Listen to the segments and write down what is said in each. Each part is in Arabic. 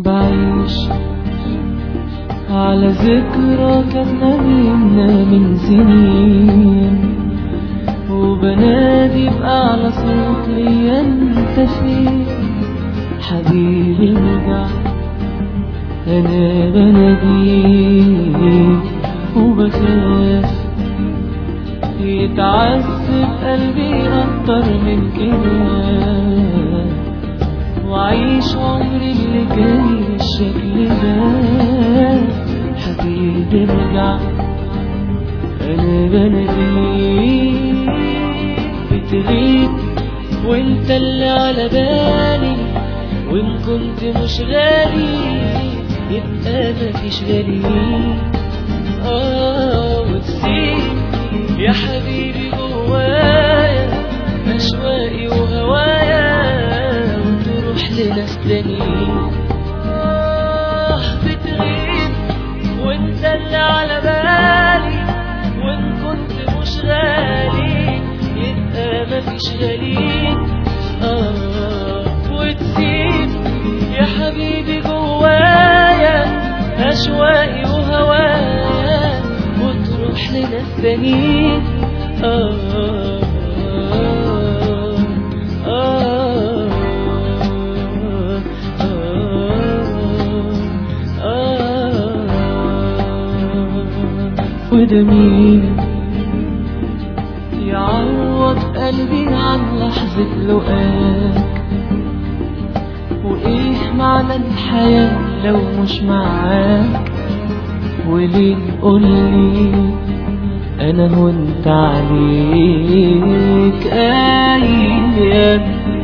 بعيش على ذكرى كنا بينا من سنين، وبنادي بأعلى صوت ليا انت فين حبيبي ارجع. انا بناديك وبخاف يتعذب قلبي اكتر من كده، وعيش عمري اللي جاي بالشكل ده حبيبي ارجع. انا بناديك بتغيب وانت اللي على بالي، وان كنت مش غالي يبقى مفيش غالي. وتسيب يا حبيبي جوايا أشواقي وهوايا وتروح لناس تانيين. بتغيب وانت اللي على بالي، وان كنت مش غالي يبقى مفيش غالي. وتسيب يا حبيبي جوايا أشواقي وهوايا وتروح لناس تانيين. وده مين يعوض قلبي عن لحظة لقاك؟ وإيه معنى الحياة لو مش معاك؟ وليه قولي أنا هونت عليك أيام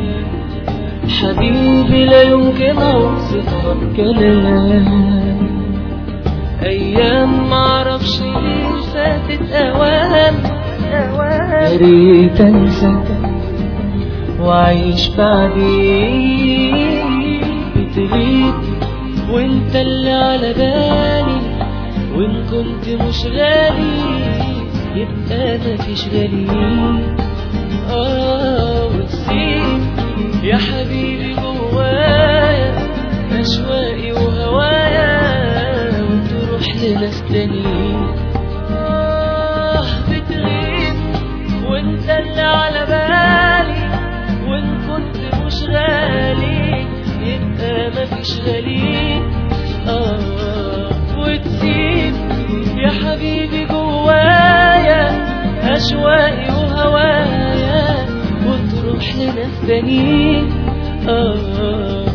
حبيبي لا يمكن أوصفها بكلام. أيام معرفش ليه فاتت أوام، يا ريت أنساك وأعيش بعديك. بتغيب وانت اللي على بالي، وان كنت مش غالي يبقى مفيش غالي. وتسيب يا حبيبي جوايا أشواقي وهوايا وتروح لناس تانيين. بتغيب وانت اللي على بالي، وان كنت مش غالي يبقى مفيش غالي. وتسيب يا حبيبي جوايا أشواقي وهوايا وتروح لناس تانيين.